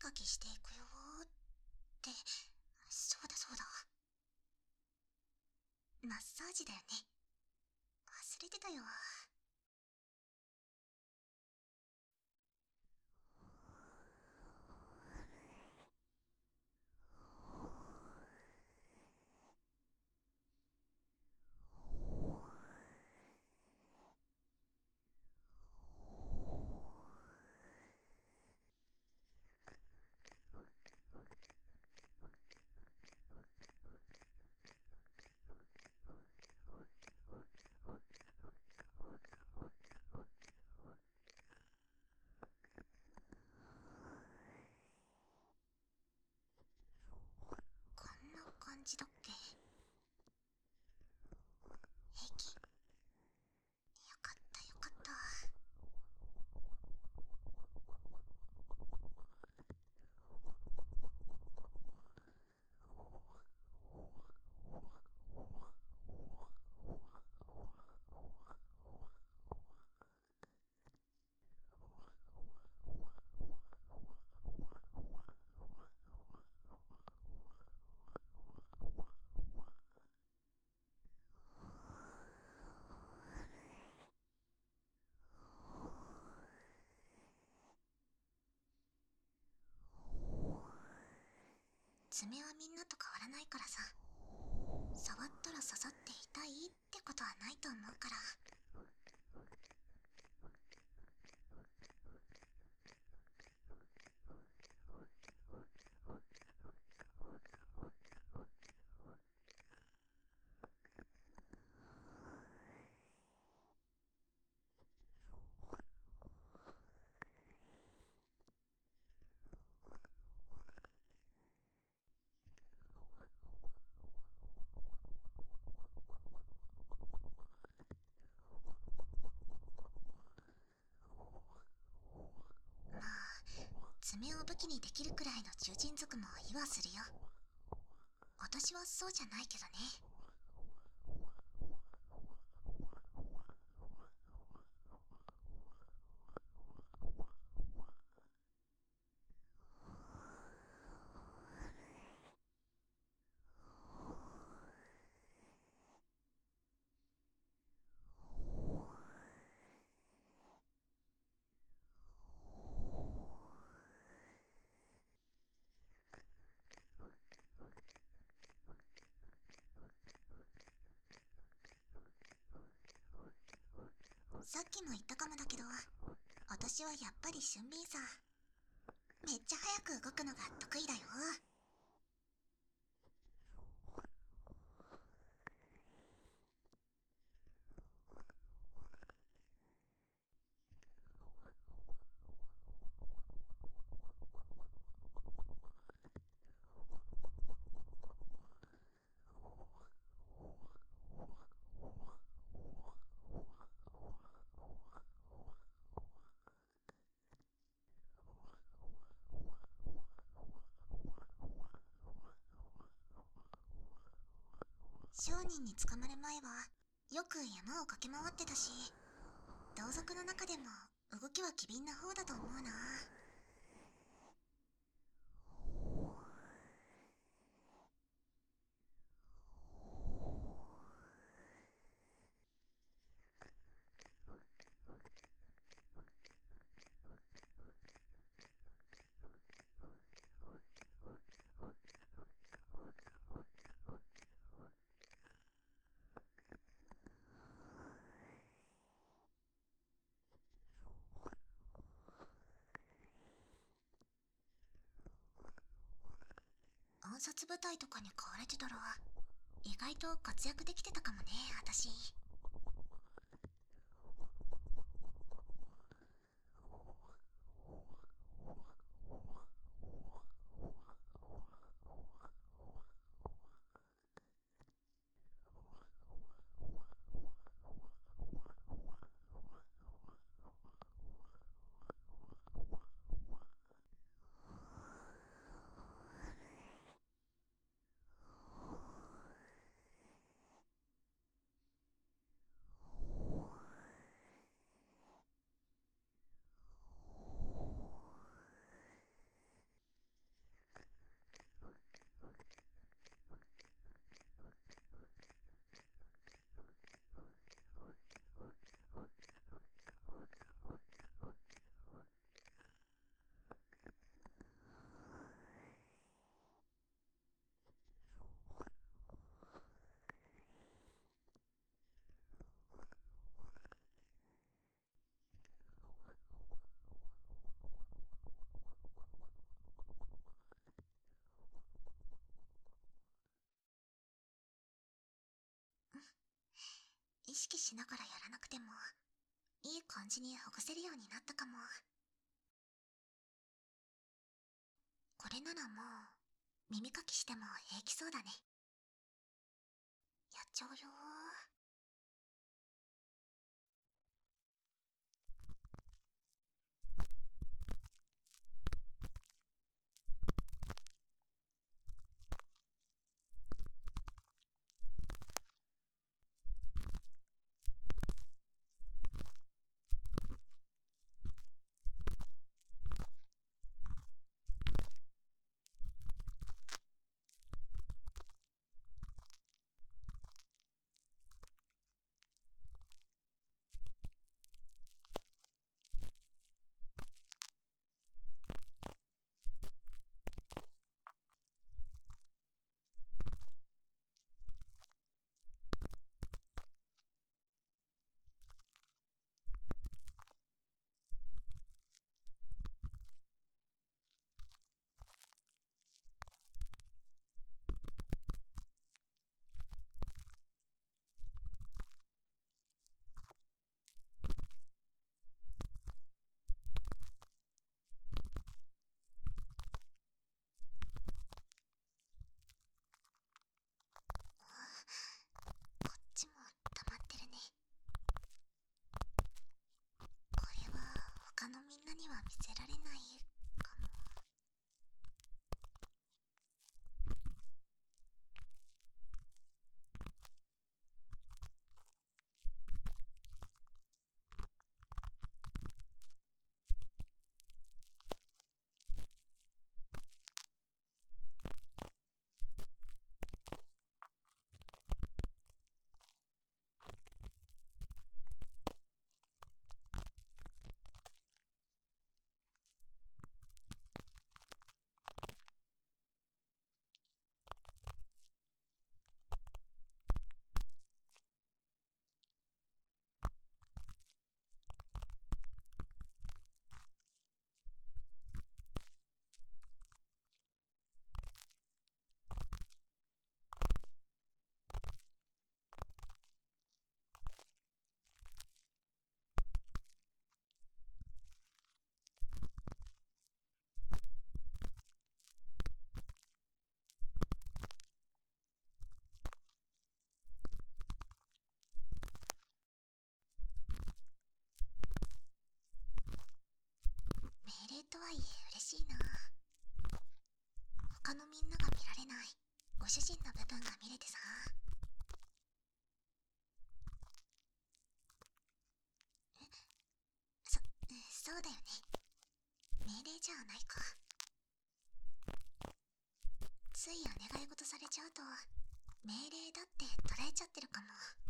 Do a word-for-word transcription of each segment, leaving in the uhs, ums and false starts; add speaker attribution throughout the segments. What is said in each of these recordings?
Speaker 1: かきしていくよーって。そうだそうだ、マッサージだよね。忘れてたよ。こんな感じだっけ。平気。よかったよかった。爪はみんなと変わらないからさ。触ったら刺さって痛いってことはないと思うから。まあ、爪を武器にできるくらいの獣人族もいはするよ。私はそうじゃないけどね。さっきも言ったかもだけど、私はやっぱり俊敏さ。めっちゃ早く動くのが得意だよ。商人に捕まる前はよく山を駆け回ってたし、同族の中でも動きは機敏な方だと思うな。暗殺部隊とかに買われてたら意外と活躍できてたかもね、私。 識しながらやらなくてもいい感じにほぐせるようになったかも。これならもう耳かきしても平気そうだね。やっちゃうよ。こっちも溜まってるね。これは他のみんなには見せられないかも。命令とはいえ嬉しいな。他のみんなが見られないご主人の部分が見れてさ。そ、そうだよね。命令じゃないか。ついお願い事されちゃうと命令だって捉えちゃってるかも。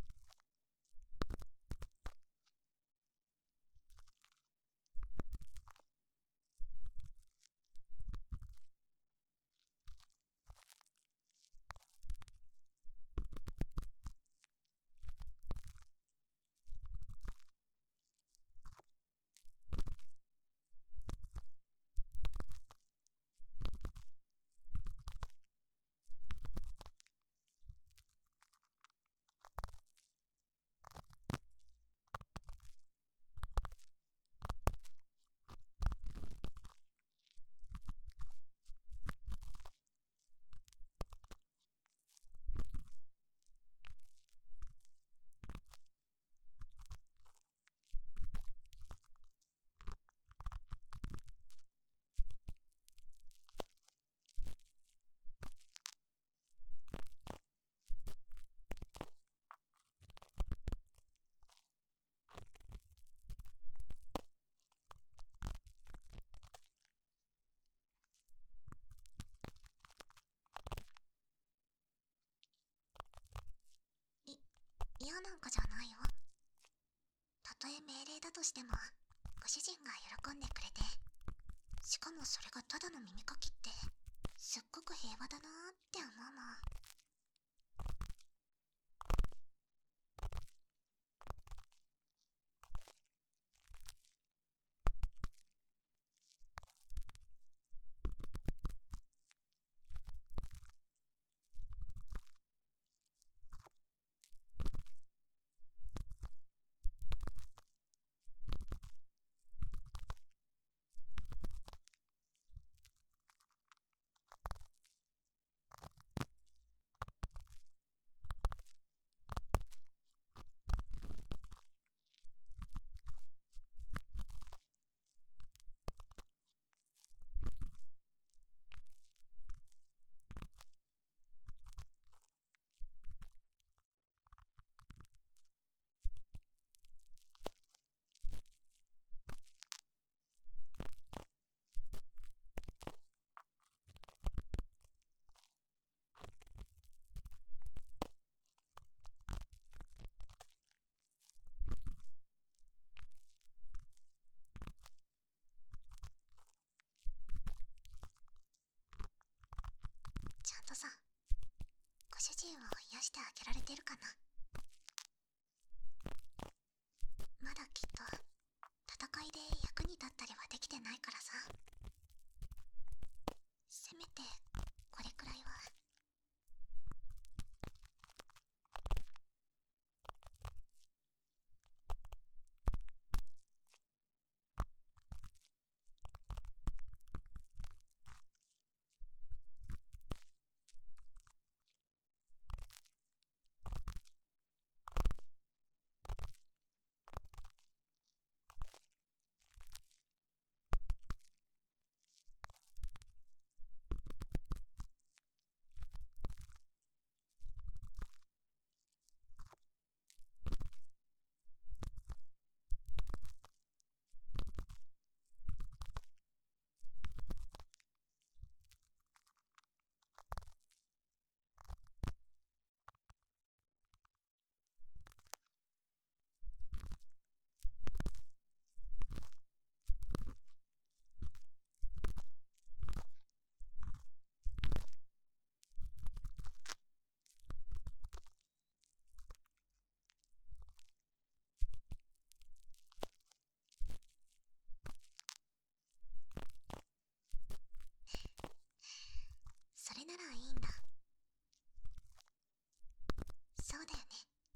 Speaker 1: い、嫌なんかじゃないよ。たとえ命令だとしてもご主人が喜んでくれて、しかもそれがただの耳かきってすっごく平和だなーって思うもん。 てるかな。まだきっと戦いで役に立ったりはできてないからさ。せめてこれくらいは。それならいいんだ。そうだよね。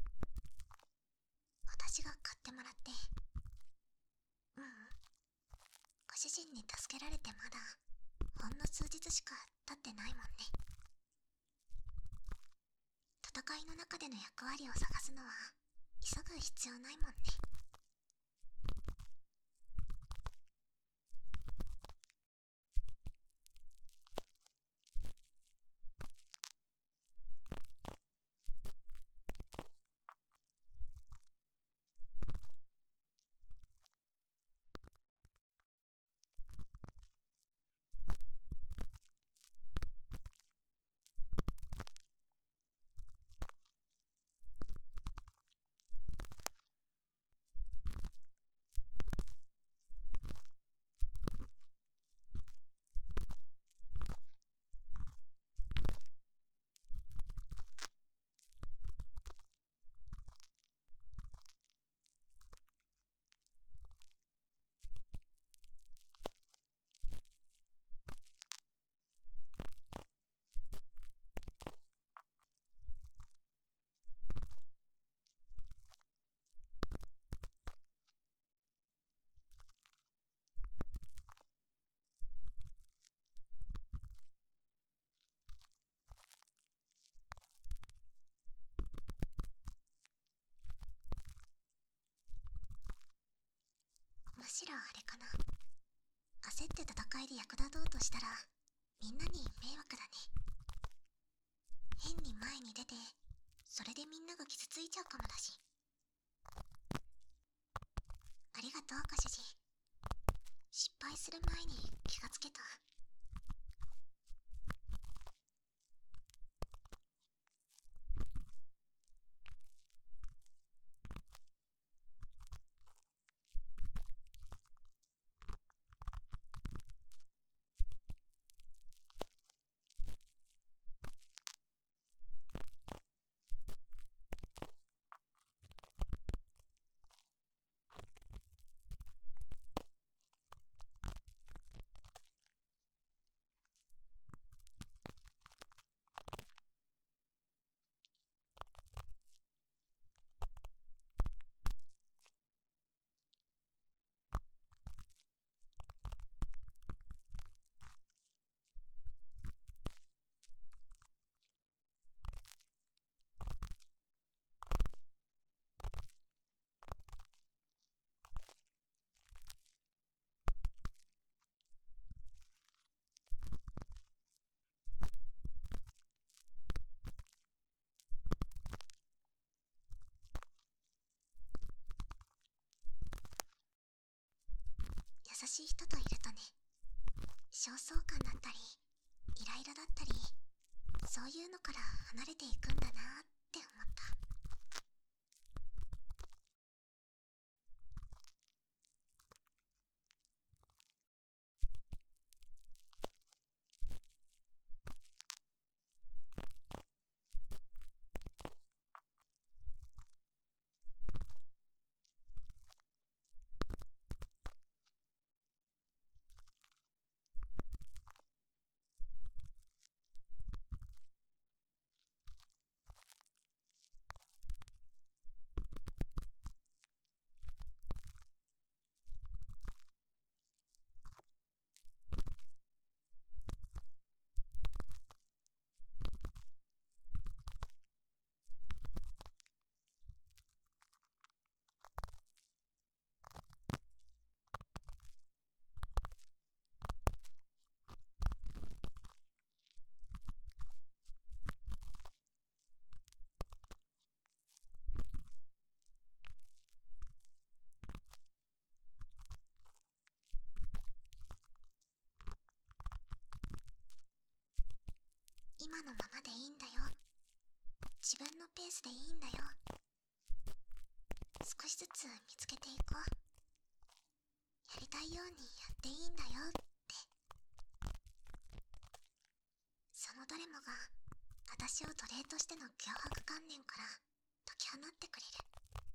Speaker 1: 私が買ってもらって。ううん。ご主人に助けられてまだほんの数日しか経ってないもんね。戦いの中での役割を探すのは急ぐ必要ないもんね。むしろあれかな。焦って戦いで役立とうとしたらみんなに迷惑だね。変に前に出てそれでみんなが傷ついちゃうかもだし。ありがとうご主人。失敗する前に気がつけた。優しい人といるとね、焦燥感だったりイライラだったり、そういうのから離れていくんだなって思った。 今のままでいいんだよ。自分のペースでいいんだよ。少しずつ見つけていこう。やりたいようにやっていいんだよって。そのどれもが私を奴隷としての脅迫観念から解き放ってくれる。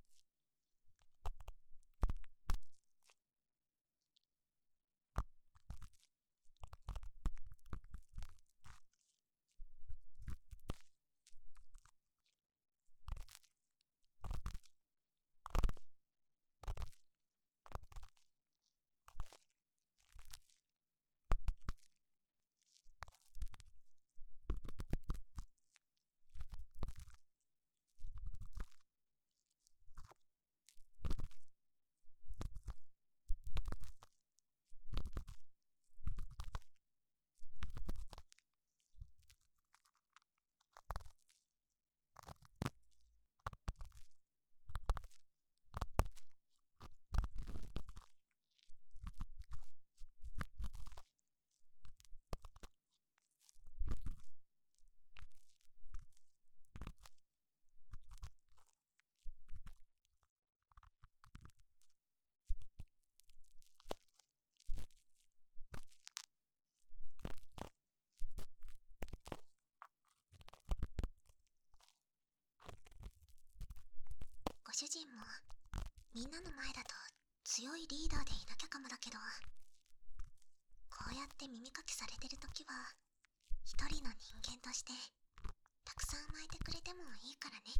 Speaker 1: ご主人もみんなの前だと強いリーダーでいなきゃかもだけど、こうやって耳かきされてるときは一人の人間としてたくさん甘えてくれてもいいからね。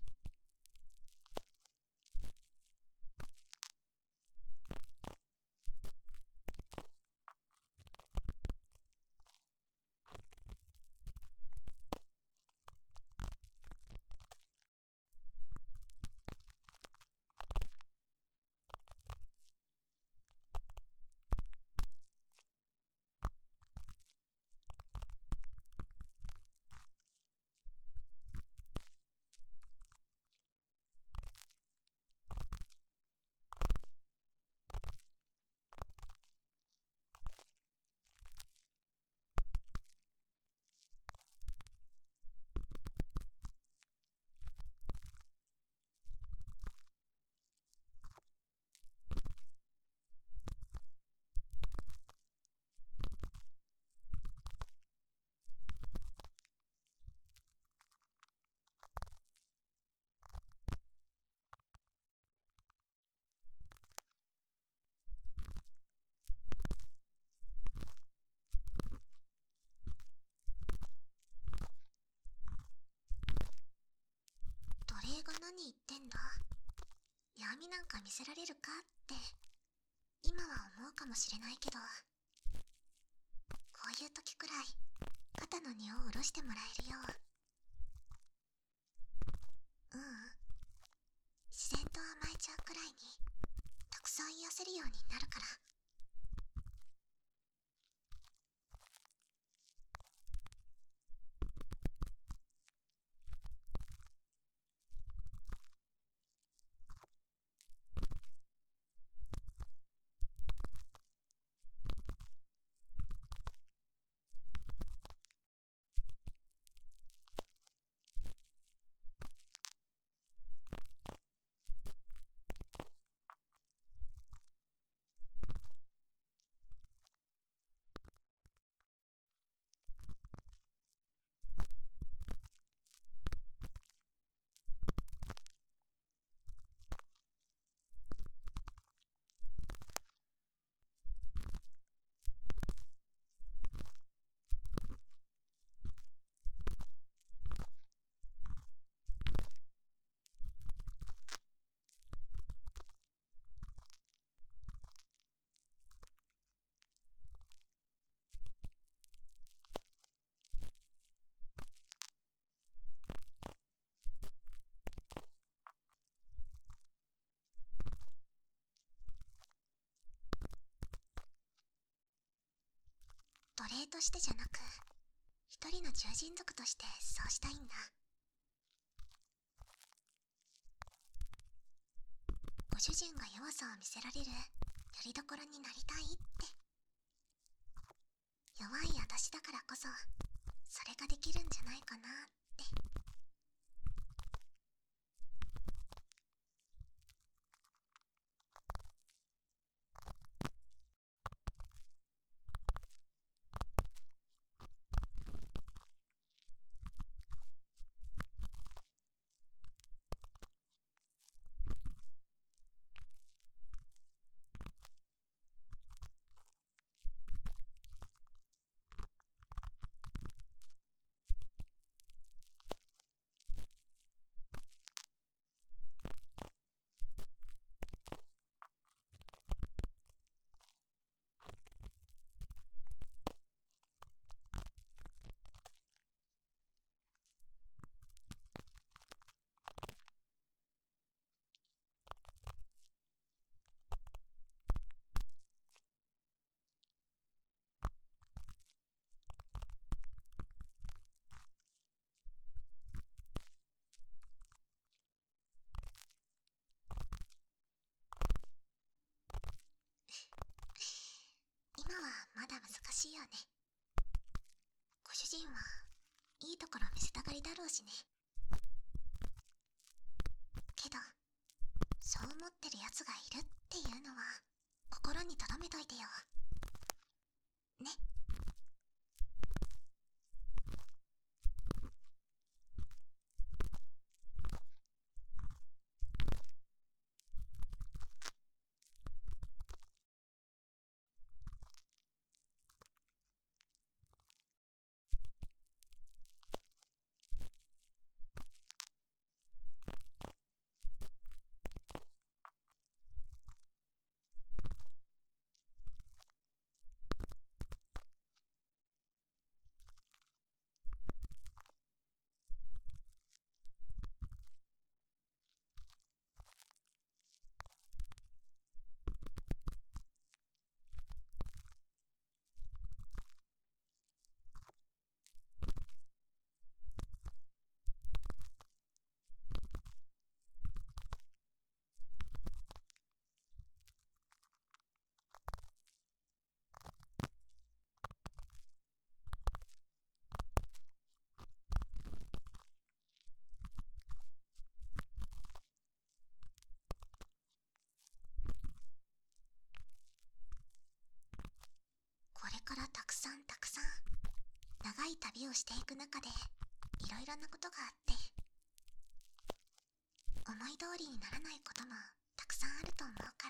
Speaker 1: 奴隷が何言ってんだ、闇なんか見せられるかって今は思うかもしれないけど、こういう時くらい肩の荷を下ろしてもらえるよう。ううん、自然と甘えちゃうくらいにたくさん癒せるようになるから。奴隷としてじゃなく、一人の獣人族としてそうしたいんだ。ご主人が弱さを見せられるよりどころになりたいって。弱い私だからこそそれができるんじゃないかなって。今はまだ難しいよね。ご主人はいいところ見せたがりだろうしね。けどそう思ってる奴がいるっていうのは心に留めといてよね。これからたくさんたくさん長い旅をしていく中でいろいろなことがあって、思い通りにならないこともたくさんあると思うから。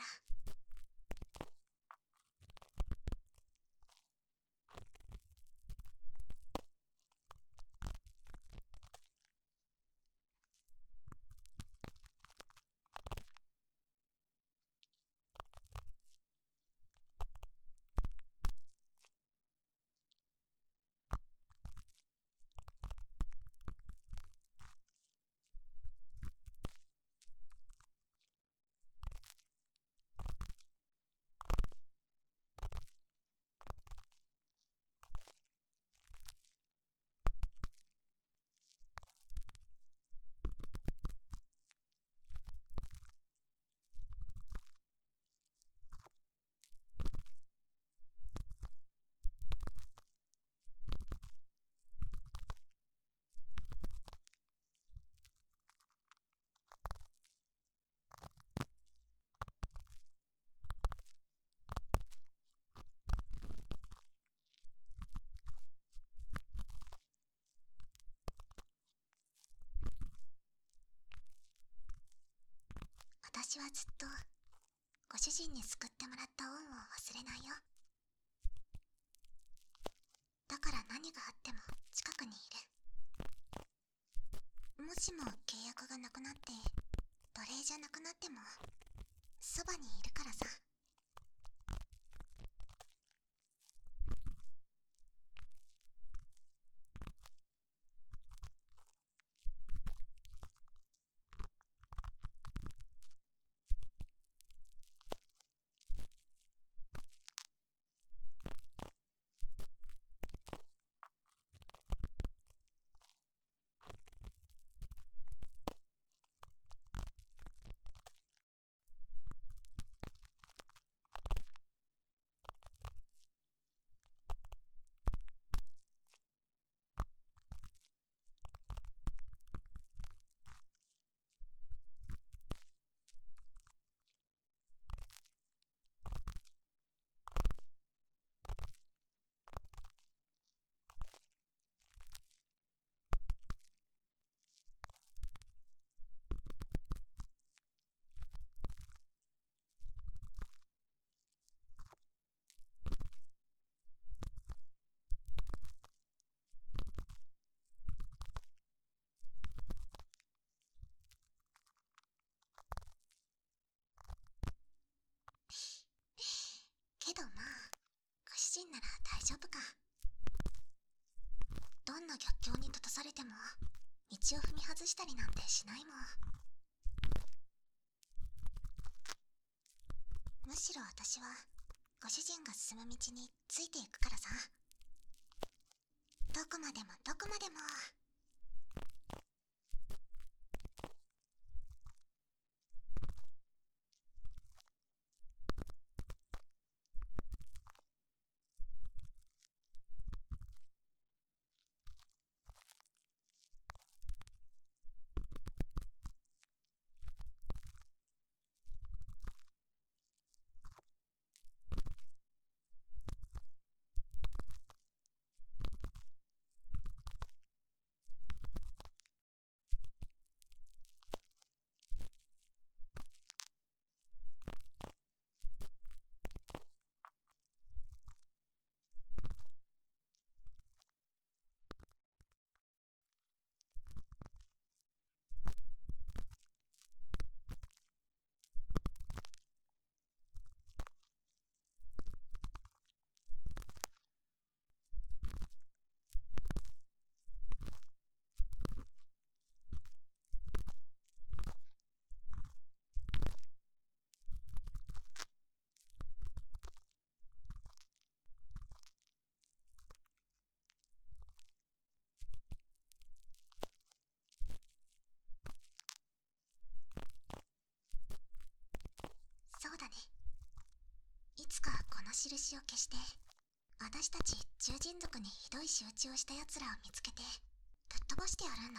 Speaker 1: 私はずっとご主人に救ってもらった恩を忘れないよ。だから何があっても近くにいる。もしも契約がなくなって奴隷じゃなくなってもそばにいるからさ。 を踏み外したりなんてしないもん。むしろ私はご主人が進む道についていくからさ。どこまでもどこまでも。そうだね。いつかこの印を消して、私たち獣人族にひどい仕打ちをした奴らを見つけてぶっ飛ばしてやるんだ。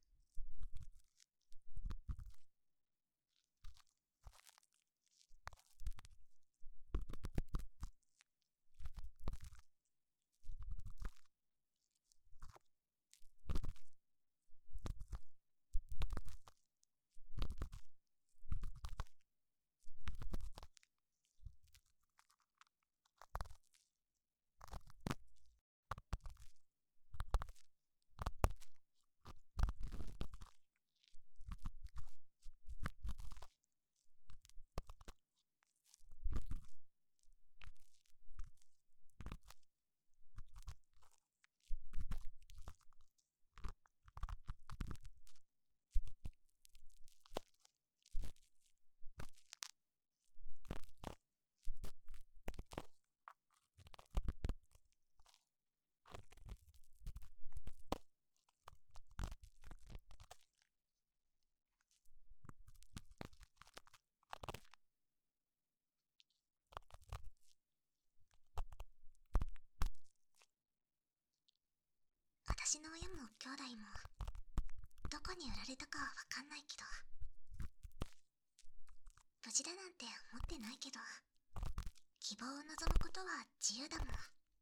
Speaker 1: 私の親も兄弟もどこに売られたかはわかんないけど、無事だなんて思ってないけど、希望を望むことは自由だもん。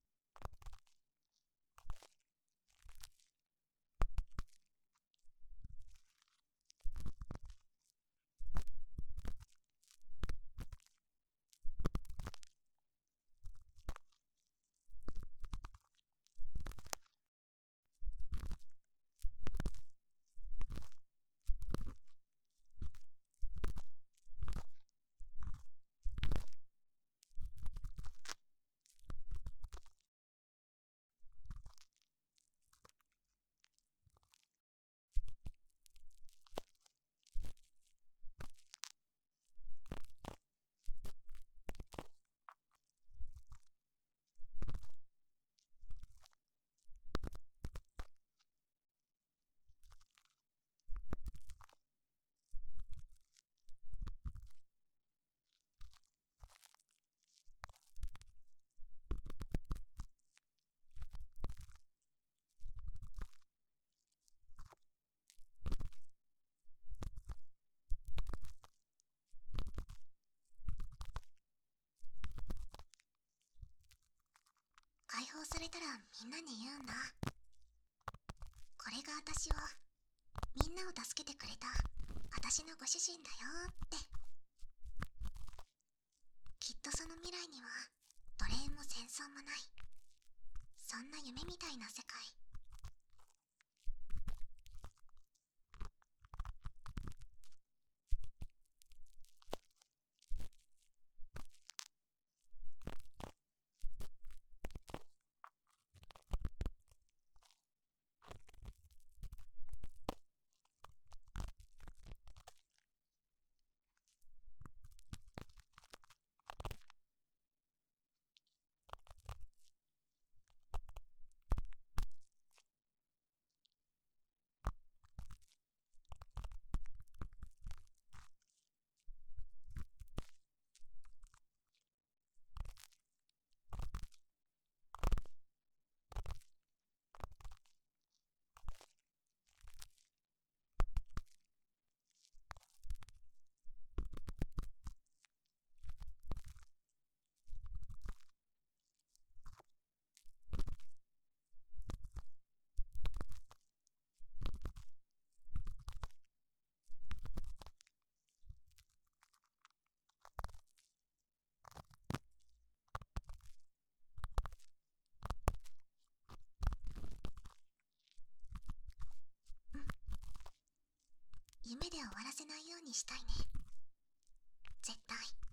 Speaker 1: 解放されたらみんなに言うんだ。これが私を、みんなを助けてくれた私のご主人だよって。きっとその未来には奴隷も戦争もない、そんな夢みたいな世界。 にしたいね。絶対。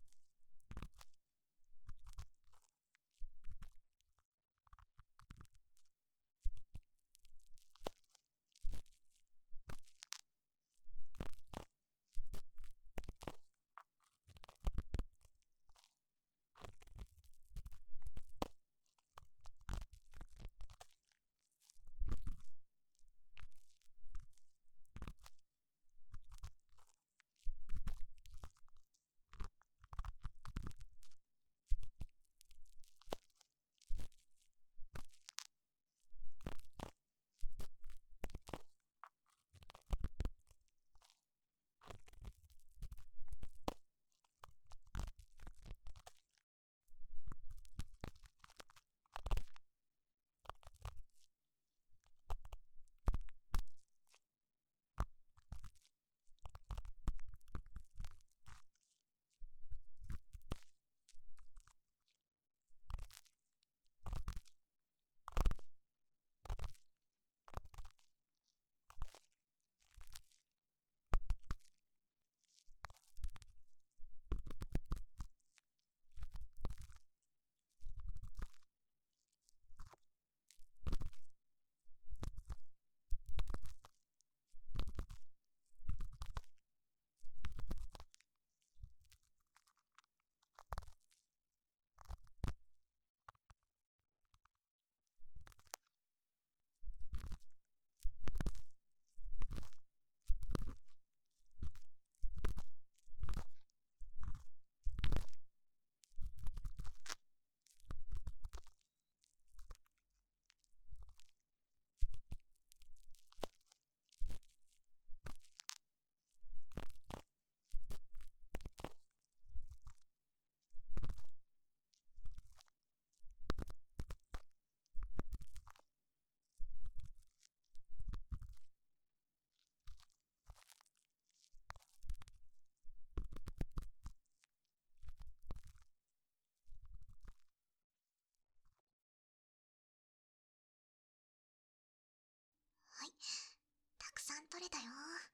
Speaker 1: はい、たくさん取れたよ。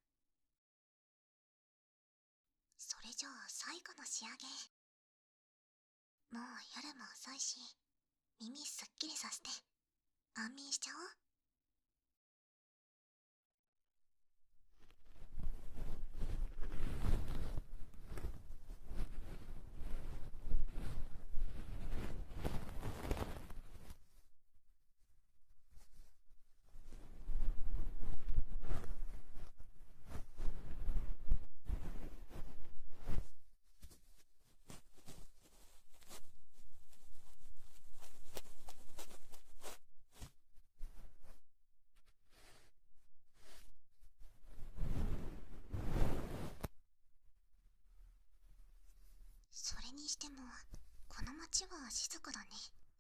Speaker 1: それじゃあ最後の仕上げ。もう夜も遅いし、耳すっきりさせて安眠しちゃおう。それにしてもこの街は静かだね。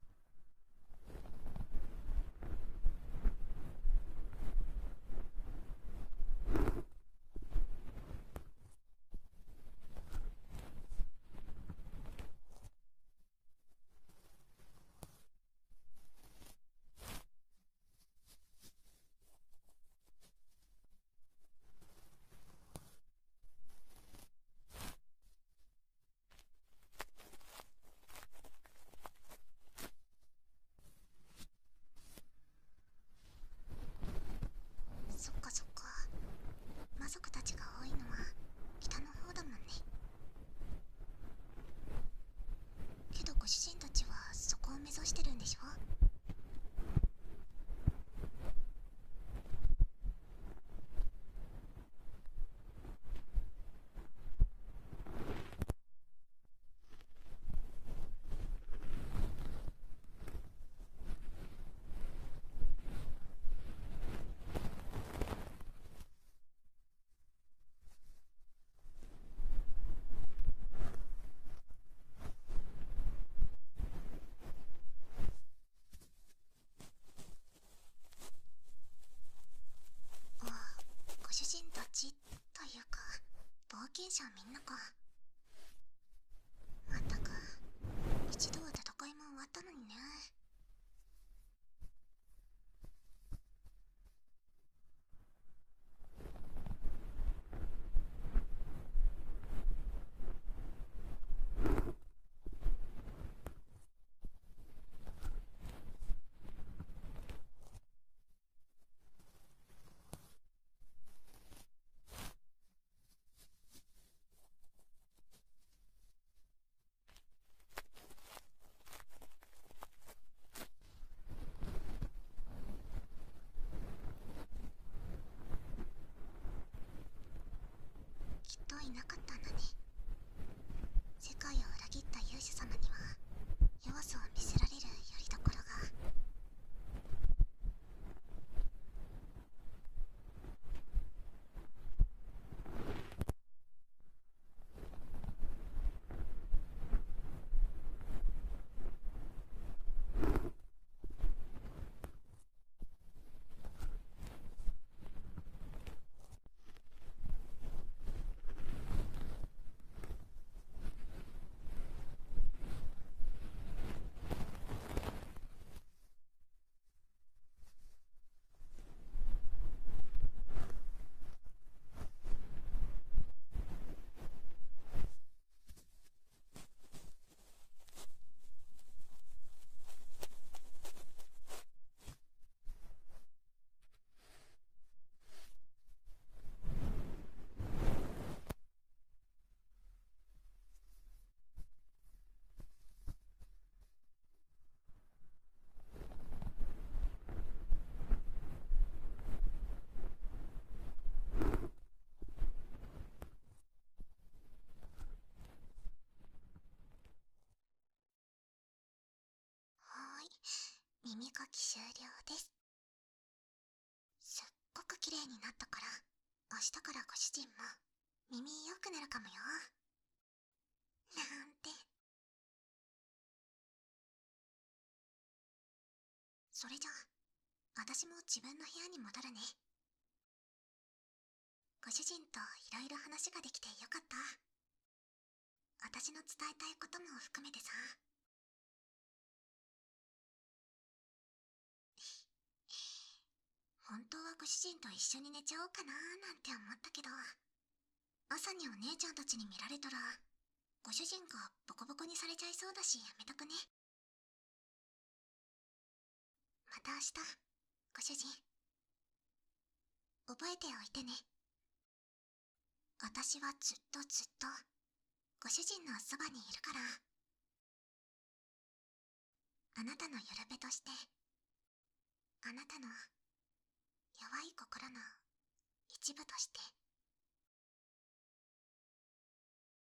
Speaker 1: そっかそっか、魔族たちが多いのは北の方だもんね。けどご主人たちはそこを目指してるんでしょ。ああ、ご主人たちというか冒険者みんなか。まったく一度は戦いも終わったのにね。 終了です。すっごく綺麗になったから、明日からご主人も耳良くなるかもよ。なんて。それじゃあ、私も自分の部屋に戻るね。ご主人といろいろ話ができてよかった。私の伝えたいことも含めてさ。本当はご主人と一緒に寝ちゃおうかなーなんて思ったけど、朝にお姉ちゃんたちに見られたら、ご主人がボコボコにされちゃいそうだしやめとくね。また明日、ご主人。覚えておいてね。私はずっとずっと、ご主人のそばにいるから。あなたのよるべとして、あなたの弱い心の一部として。